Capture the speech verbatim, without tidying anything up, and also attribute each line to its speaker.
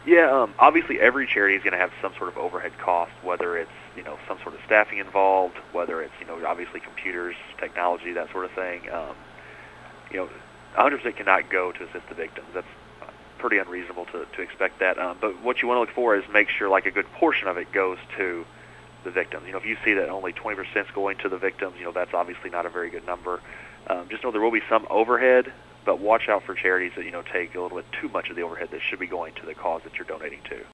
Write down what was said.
Speaker 1: Yeah, um, obviously every charity is going to have some sort of overhead cost, whether it's, you know, some sort of staffing involved, whether it's, you know, obviously computers, technology, that sort of thing. Um, you know, one hundred percent cannot go to assist the victims. That's uh, pretty unreasonable to, to expect that. Um, but what you want to look for is make sure like a good portion of it goes to the victims. You know, if you see that only twenty percent is going to the victims, you know, that's obviously not a very good number. Um, just know there will be some overhead, but watch out for charities that, you know, take a little bit too much of the overhead that should be going to the cause that you're donating to.